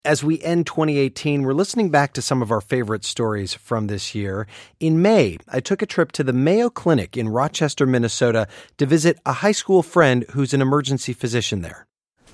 As we end 2018, we're listening back to some of our favorite stories from this year. In May, I took a trip to the Mayo Clinic in Rochester, Minnesota, to visit a high school friend who's an emergency physician there.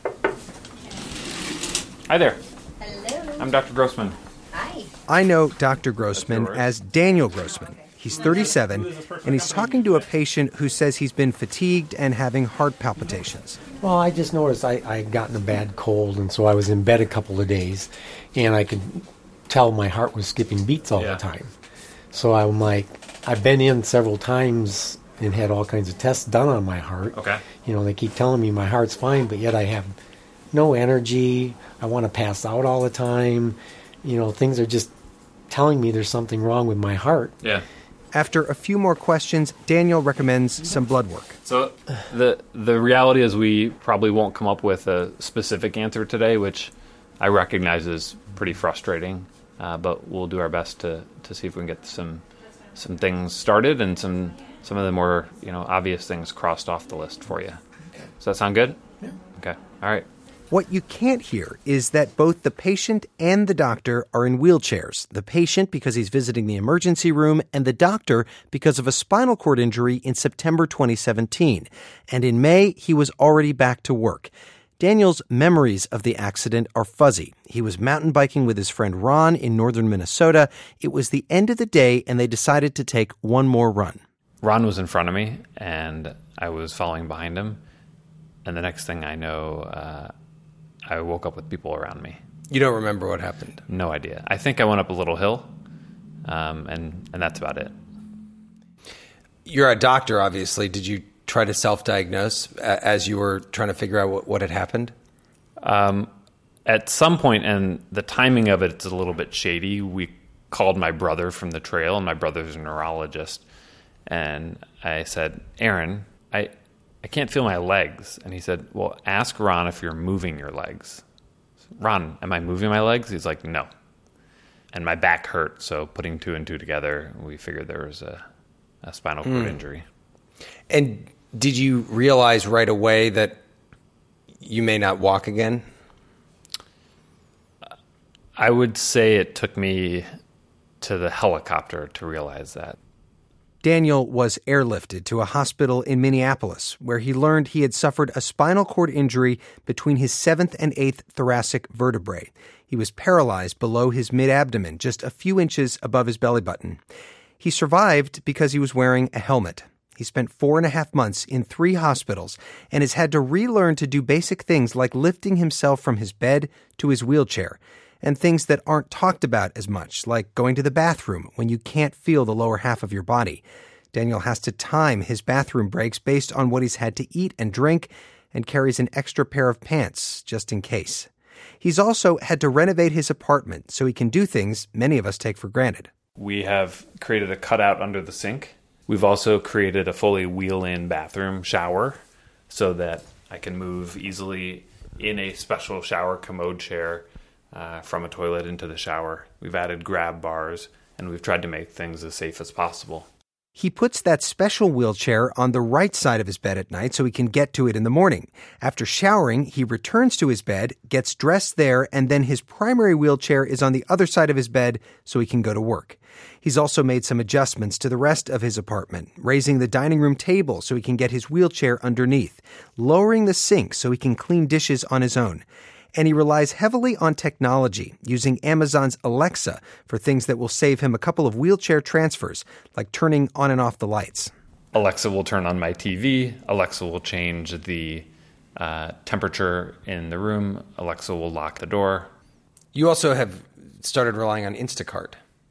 Hi there. Hello. I'm Dr. Grossman. Hi. I know Dr. Grossman as Daniel Grossman. He's 37, and he's talking to a patient who says he's been fatigued and having heart palpitations. Well, I just noticed I had gotten a bad cold, and so I was in bed a couple of days, and I could tell my heart was skipping beats all the time. So I'm like, I've been in several times and had all kinds of tests done on my heart. Okay. You know, they keep telling me my heart's fine, but yet I have no energy. I want to pass out all the time. You know, things are just telling me there's something wrong with my heart. Yeah. After a few more questions, Daniel recommends some blood work. So the reality is we probably won't come up with a specific answer today, which I recognize is pretty frustrating. But we'll do our best to see if we can get some things started and some of the more obvious things crossed off the list for you. Does that sound good? Yeah. Okay. All right. What you can't hear is that both the patient and the doctor are in wheelchairs. The patient because he's visiting the emergency room, and the doctor because of a spinal cord injury in September 2017. And in May, he was already back to work. Daniel's memories of the accident are fuzzy. He was mountain biking with his friend Ron in northern Minnesota. It was the end of the day, and they decided to take one more run. Ron was in front of me, and I was following behind him. And the next thing I know, I woke up with people around me. You don't remember what happened? No idea. I think I went up a little hill, and that's about it. You're a doctor, obviously. Did you try to self-diagnose as you were trying to figure out what had happened? At some point, and the timing of it's a little bit shady, we called my brother from the trail, and my brother's a neurologist. And I said, Aaron, I can't feel my legs. And he said, well, ask Ron if you're moving your legs. Ron, am I moving my legs? He's like, no. And my back hurt. So putting two and two together, we figured there was a spinal cord injury. And did you realize right away that you may not walk again? I would say it took me to the helicopter to realize that. Daniel was airlifted to a hospital in Minneapolis, where he learned he had suffered a spinal cord injury between his 7th and 8th thoracic vertebrae. He was paralyzed below his mid-abdomen, just a few inches above his belly button. He survived because he was wearing a helmet. He spent 4.5 months in 3 hospitals and has had to relearn to do basic things like lifting himself from his bed to his wheelchair, and things that aren't talked about as much, like going to the bathroom when you can't feel the lower half of your body. Daniel has to time his bathroom breaks based on what he's had to eat and drink, and carries an extra pair of pants just in case. He's also had to renovate his apartment so he can do things many of us take for granted. We have created a cutout under the sink. We've also created a fully wheel-in bathroom shower so that I can move easily in a special shower commode chair from a toilet into the shower. We've added grab bars, and we've tried to make things as safe as possible. He puts that special wheelchair on the right side of his bed at night so he can get to it in the morning. After showering, he returns to his bed, gets dressed there, and then his primary wheelchair is on the other side of his bed so he can go to work. He's also made some adjustments to the rest of his apartment, raising the dining room table so he can get his wheelchair underneath, lowering the sink so he can clean dishes on his own. And he relies heavily on technology, using Amazon's Alexa for things that will save him a couple of wheelchair transfers, like turning on and off the lights. Alexa will turn on my TV. Alexa will change the temperature in the room. Alexa will lock the door. You also have started relying on Instacart.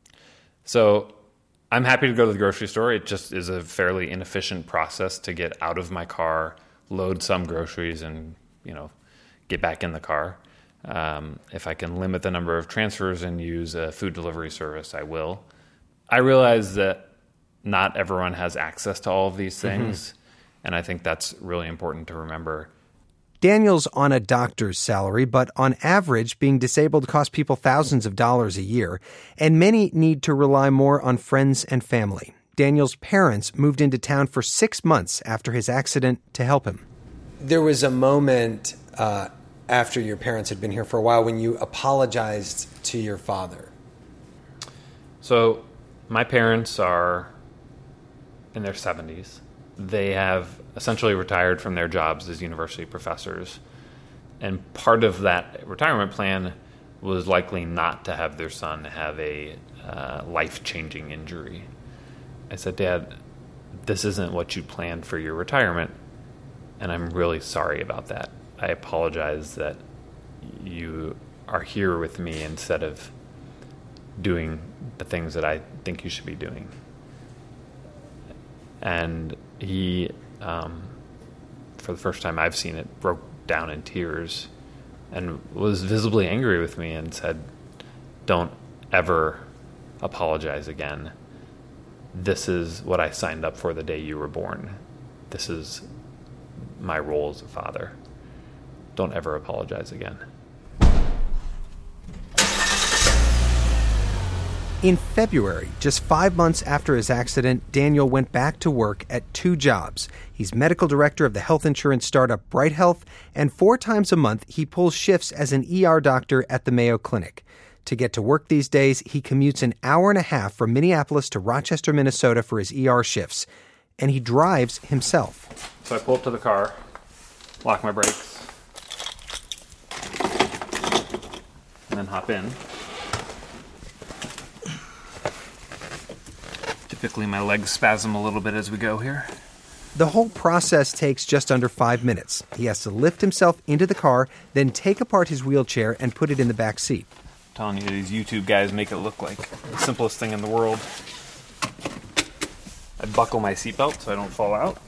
So I'm happy to go to the grocery store. It just is a fairly inefficient process to get out of my car, load some groceries, and, get back in the car. If I can limit the number of transfers and use a food delivery service, I will. I realize that not everyone has access to all of these things, and I think that's really important to remember. Daniel's on a doctor's salary, but on average, being disabled costs people thousands of dollars a year, and many need to rely more on friends and family. Daniel's parents moved into town for 6 months after his accident to help him. There was a moment after your parents had been here for a while when you apologized to your father? So my parents are in their 70s. They have essentially retired from their jobs as university professors. And part of that retirement plan was likely not to have their son have a life-changing injury. I said, Dad, this isn't what you planned for your retirement, and I'm really sorry about that. I apologize that you are here with me instead of doing the things that I think you should be doing. And he, for the first time I've seen it, broke down in tears and was visibly angry with me and said, don't ever apologize again. This is what I signed up for the day you were born. This is my role as a father. Don't ever apologize again. In February, just 5 months after his accident, Daniel went back to work at 2 jobs. He's medical director of the health insurance startup Bright Health, and 4 times a month he pulls shifts as an ER doctor at the Mayo Clinic. To get to work these days, he commutes an hour and a half from Minneapolis to Rochester, Minnesota for his ER shifts, and he drives himself. So I pull up to the car, lock my brakes, and then hop in. Typically my legs spasm a little bit as we go here. The whole process takes just under 5 minutes. He has to lift himself into the car, then take apart his wheelchair and put it in the back seat. I'm telling you, these YouTube guys make it look like the simplest thing in the world. I buckle my seatbelt so I don't fall out.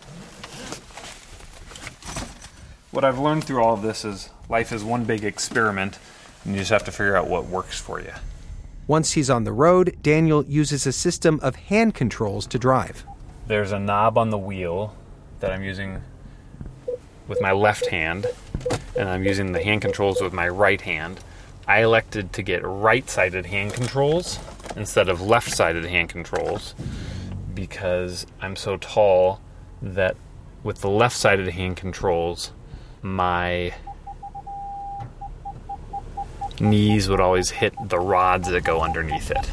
What I've learned through all of this is life is one big experiment, and you just have to figure out what works for you. Once he's on the road, Daniel uses a system of hand controls to drive. There's a knob on the wheel that I'm using with my left hand, and I'm using the hand controls with my right hand. I elected to get right-sided hand controls instead of left-sided hand controls because I'm so tall that with the left-sided hand controls, my knees would always hit the rods that go underneath it.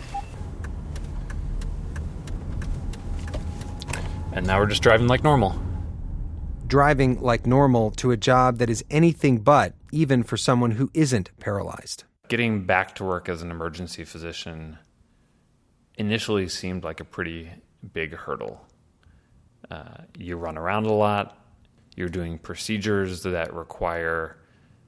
And now we're just driving like normal. Driving like normal to a job that is anything but, even for someone who isn't paralyzed. Getting back to work as an emergency physician initially seemed like a pretty big hurdle. You run around a lot. You're doing procedures that require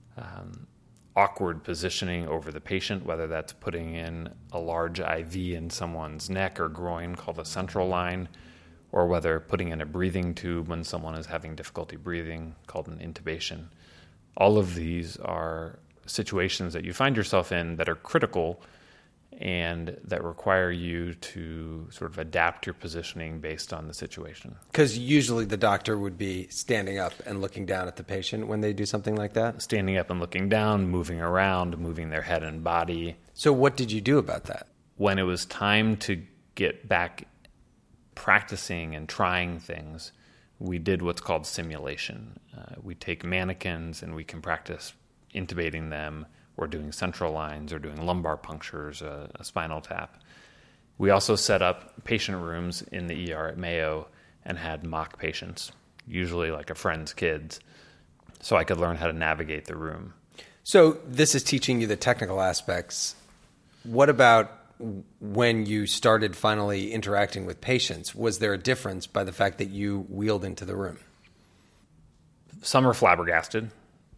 awkward positioning over the patient, whether that's putting in a large IV in someone's neck or groin called a central line, or whether putting in a breathing tube when someone is having difficulty breathing called an intubation. All of these are situations that you find yourself in that are critical and that require you to sort of adapt your positioning based on the situation. Because usually the doctor would be standing up and looking down at the patient when they do something like that? Standing up and looking down, moving around, moving their head and body. So what did you do about that? When it was time to get back practicing and trying things, we did what's called simulation. We take mannequins and we can practice intubating them, or doing central lines, or doing lumbar punctures, a spinal tap. We also set up patient rooms in the ER at Mayo and had mock patients, usually like a friend's kids, so I could learn how to navigate the room. So this is teaching you the technical aspects. What about when you started finally interacting with patients? Was there a difference by the fact that you wheeled into the room? Some are flabbergasted.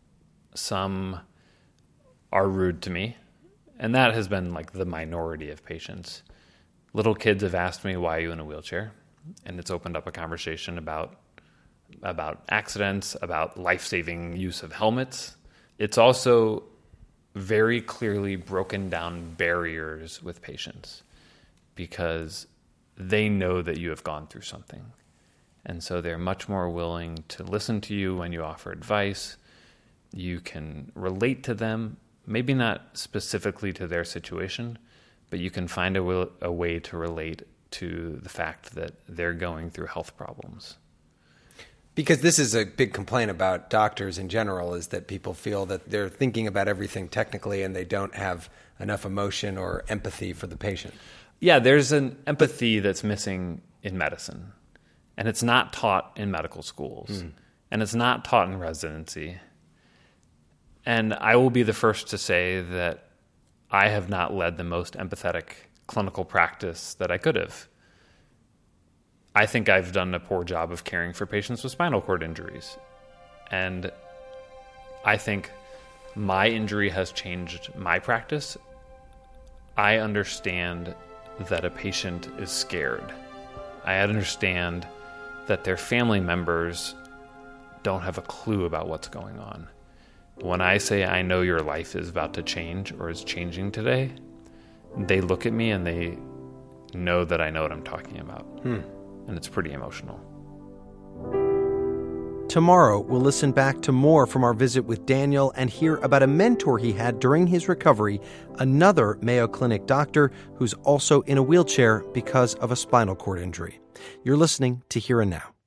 Some are rude to me, and that has been like the minority of patients. Little kids have asked me, why are you in a wheelchair? And it's opened up a conversation about accidents, about life-saving use of helmets. It's also very clearly broken down barriers with patients because they know that you have gone through something. And so they're much more willing to listen to you when you offer advice. You can relate to them, maybe not specifically to their situation, but you can find a way to relate to the fact that they're going through health problems. Because this is a big complaint about doctors in general, is that people feel that they're thinking about everything technically and they don't have enough emotion or empathy for the patient. Yeah, there's an empathy that's missing in medicine. And it's not taught in medical schools. And it's not taught in residency. And I will be the first to say that I have not led the most empathetic clinical practice that I could have. I think I've done a poor job of caring for patients with spinal cord injuries. And I think my injury has changed my practice. I understand that a patient is scared. I understand that their family members don't have a clue about what's going on. When I say I know your life is about to change or is changing today, they look at me and they know that I know what I'm talking about. And it's pretty emotional. Tomorrow, we'll listen back to more from our visit with Daniel and hear about a mentor he had during his recovery, another Mayo Clinic doctor who's also in a wheelchair because of a spinal cord injury. You're listening to Here and Now.